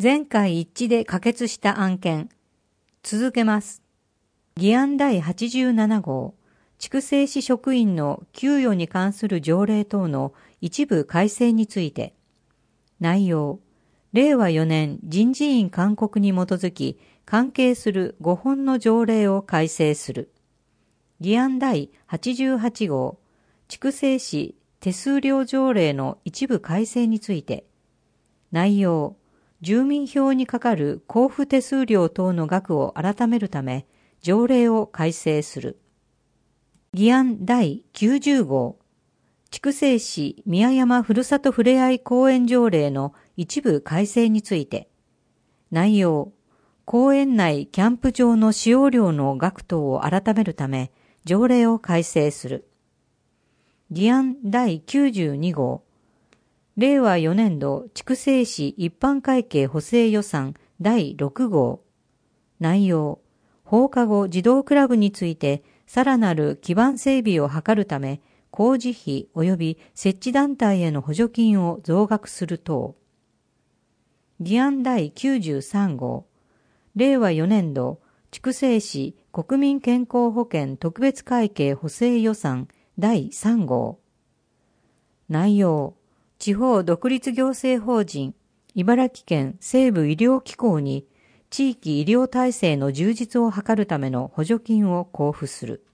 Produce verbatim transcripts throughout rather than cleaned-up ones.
全会一致で可決した案件。続けます。議案第はちじゅうなな号、筑西市職員の給与に関する条例等の一部改正について。内容、れいわよねん人事院勧告に基づき関係するごほんの条例を改正する。議案第はちじゅうはち号、筑西市手数料条例の一部改正について。内容、住民票にかかる交付手数料等の額を改めるため、条例を改正する。議案第きゅうじゅう号、筑西市宮山ふるさとふれあい公園条例の一部改正について。内容、公園内キャンプ場の使用料の額等を改めるため、条例を改正する。議案第きゅうじゅうに号、れいわよねん度筑西市一般会計補正予算だいろく号。内容、放課後児童クラブについてさらなる基盤整備を図るため、工事費及び設置団体への補助金を増額する等。議案第きゅうじゅうさん号、れいわよねん度筑西市国民健康保険特別会計補正予算だいさん号。内容、地方独立行政法人茨城県西部医療機構に地域医療体制の充実を図るための補助金を交付する。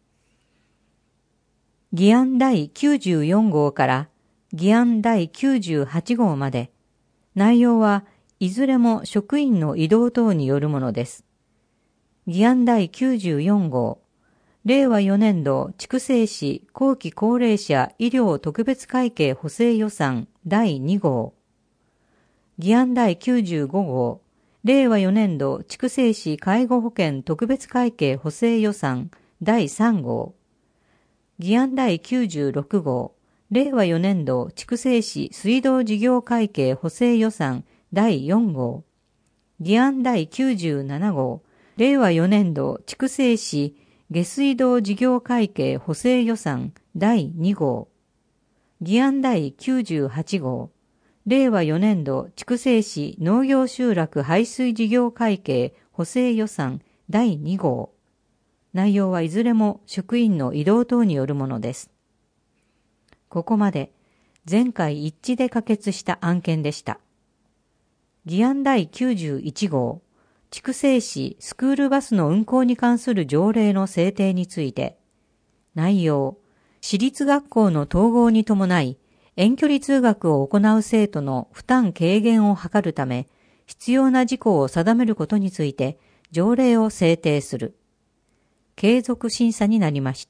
議案第きゅうじゅうよん号から議案第きゅうじゅうはち号まで、内容はいずれも職員の異動等によるものです。議案第きゅうじゅうよん号、れいわよねん度筑西市後期高齢者医療特別会計補正予算だいに号。議案第きゅうじゅうご号、れいわよねん度筑西市介護保険特別会計補正予算だいさん号。議案第きゅうじゅうろく号、れいわよねん度筑西市水道事業会計補正予算だいよん号。議案第きゅうじゅうなな号、れいわよねん度筑西市下水道事業会計補正予算だいに号。議案第きゅうじゅうはち号、れいわよねん度筑西市農業集落排水事業会計補正予算だいに号。内容はいずれも職員の異動等によるものです。ここまで全会一致で可決した案件でした。議案第きゅうじゅういち号、筑西市スクールバスの運行に関する条例の制定について。内容、私立学校の統合に伴い遠距離通学を行う生徒の負担軽減を図るため、必要な事項を定めることについて条例を制定する。継続審査になりました。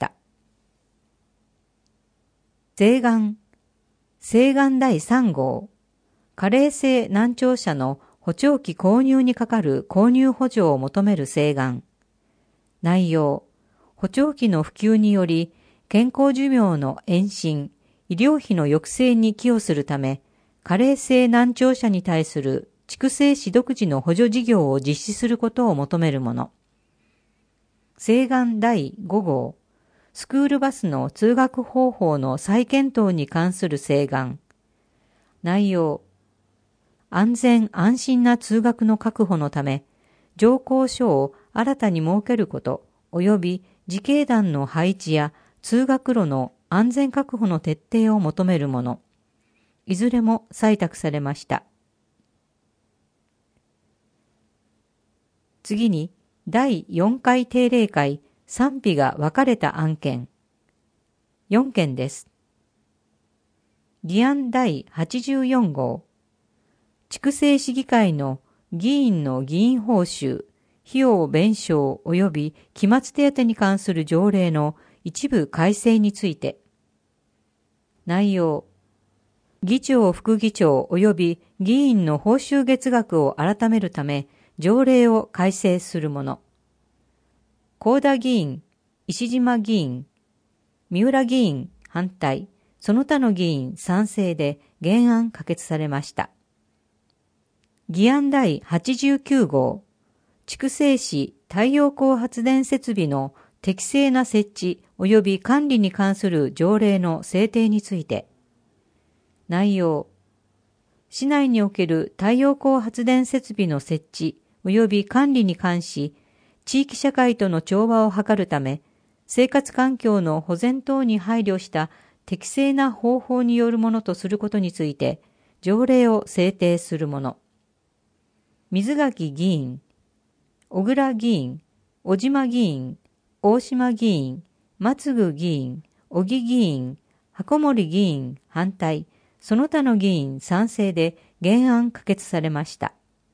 請願。請願だいさん号。加齢性難聴者の補聴器購入にかかる購入補助を求める請願。内容、補聴器の普及により健康寿命の延伸、医療費の抑制に寄与するため、加齢性難聴者に対する筑西市独自の補助事業を実施することを求めるもの。請願だいご号、スクールバスの通学方法の再検討に関する請願。内容、安全安心な通学の確保のため、乗降所を新たに設けること、及び自警団の配置や通学路の安全確保の徹底を求めるもの。いずれも採択されました。次に、だいよん回定例会賛否が分かれた案件。よん件です。議案だいはちじゅうよん号。筑西市議会の議員の議員報酬、費用弁償及び期末手当に関する条例の一部改正について。内容、議長副議長及び議員の報酬月額を改めるため条例を改正するもの。幸田議員、石島議員、三浦議員反対、その他の議員賛成で原案可決されました。議案だいはちじゅうきゅう号、筑西市太陽光発電設備の適正な設置及び管理に関する条例の制定について。内容、 市内における太陽光発電設備の設置及び管理に関し、地域社会との調和を図るため、生活環境の保全等に配慮した適正な方法によるものとすることについて、条例を制定するもの。水垣議員、小倉議員、小島議員、大島議員、松具議員、小木議員、箱森議員反対、その他の議員賛成で原案可決されました。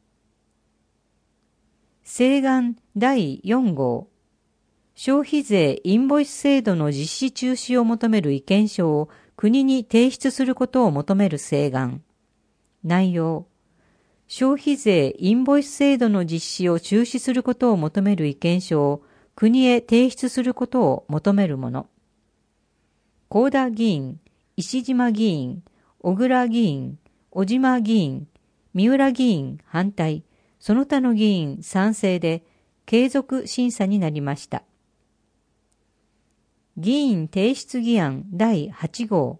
請願だいよん号、消費税インボイス制度の実施中止を求める意見書を国に提出することを求める請願。内容、消費税インボイス制度の実施を中止することを求める意見書を国へ提出することを求めるもの。幸田議員、石島議員、小倉議員、小島議員、三浦議員反対、その他の議員賛成で継続審査になりました。議員提出議案だいはち号、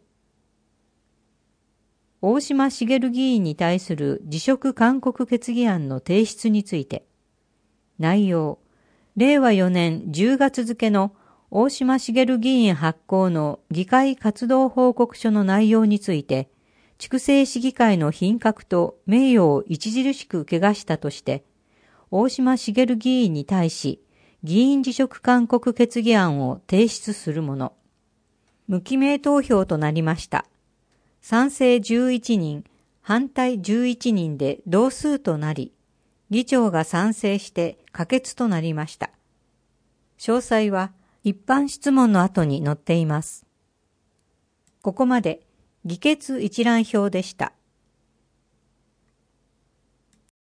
大島茂議員に対する辞職勧告決議案の提出について、内容、れいわよねんじゅうがつ付の大島茂議員発行の議会活動報告書の内容について、筑西市議会の品格と名誉を著しく汚したとして、大島茂議員に対し、議員辞職勧告決議案を提出するもの。無記名投票となりました。賛成じゅういちにん、反対じゅういちにんで同数となり、議長が賛成して可決となりました。詳細は一般質問の後に載っています。ここまで議決一覧表でした。